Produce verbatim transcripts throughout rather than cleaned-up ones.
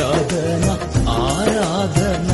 ఆరాధన ఆరాధన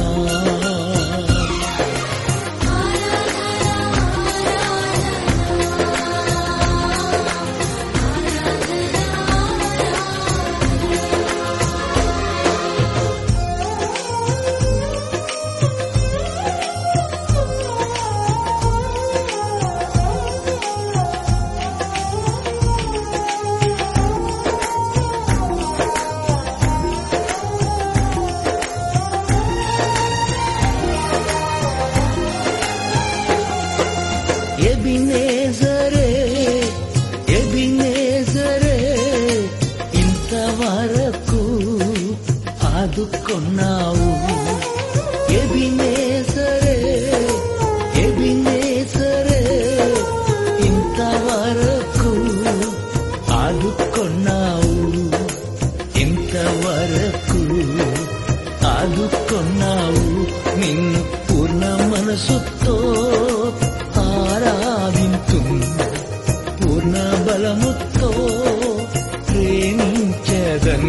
ఎబినేజరే ఎబినేజరే ఇంతవరకు ఆదుకున్నావు ఎబినేజరే ఎబినేజరే ఇంతవరకు ఆదుకున్నావు ఇంతవరకు ఆదుకున్నావు నిన్ను పూర్ణ మనసుతో ఆరాధింతు పూర్ణ బలముతో ప్రేమించదన్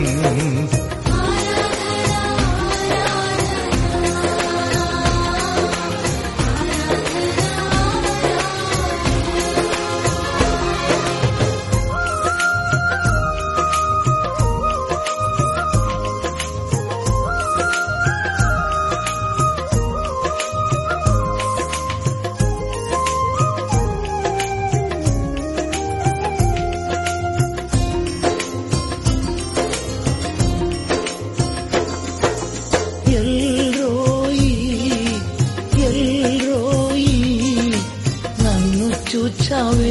చూచావే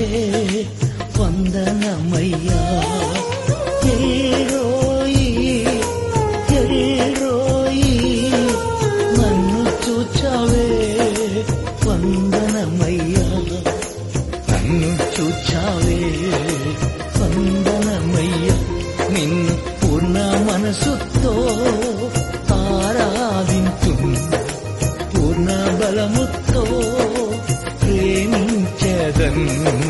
వందనమయ్యా ఎల్రోయి ఎల్రోయి నన్ను చూచావే వందనమయ్యా నన్ను చూచావే వందనమయ్యా నిన్ను పూర్ణ మనసుతో ఆరాధింతు పూర్ణ బలముతో ప్రేమించదన్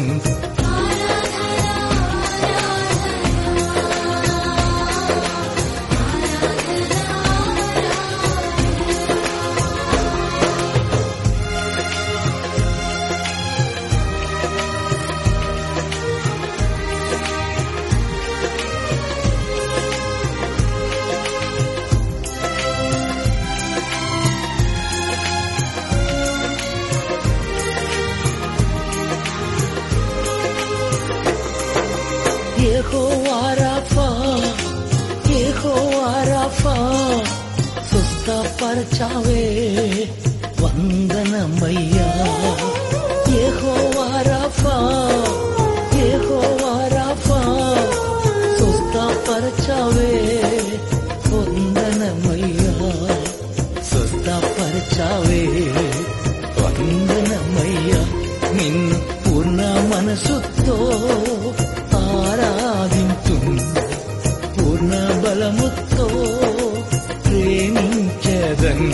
యెహోవా రాఫా యెహోవా రాఫా స్వస్థపరచావే వందనమయ్యా యెహోవా రాఫా యెహోవా రాఫా స్వస్థపరచావే వందనమయ్యా స్వస్థపరచావే వందనమయ్యా నిన్ను పూర్ణ మనసుతో ఆరాధింతు పూర్ణ బలముతో ప్రేమించదన్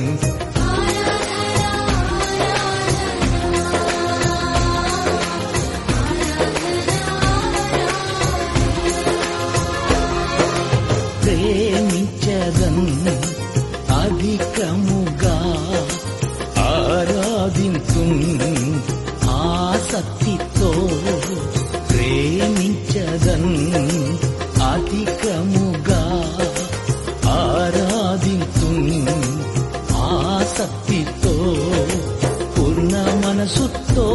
ప్రేమించదన్ అధికముగా ఆరాధింతు ఆసక్తితో ప్రేమించదన్ అధికముగా ఆరాధింతు ఆసక్తితో పూర్ణ మనసుతో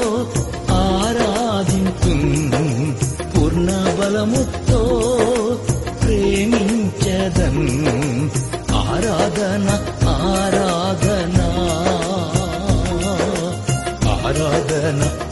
ఆరాధింతు పూర్ణ బలముతో ప్రేమించదన్ ఆరాధన ఆరాధన ఆరాధన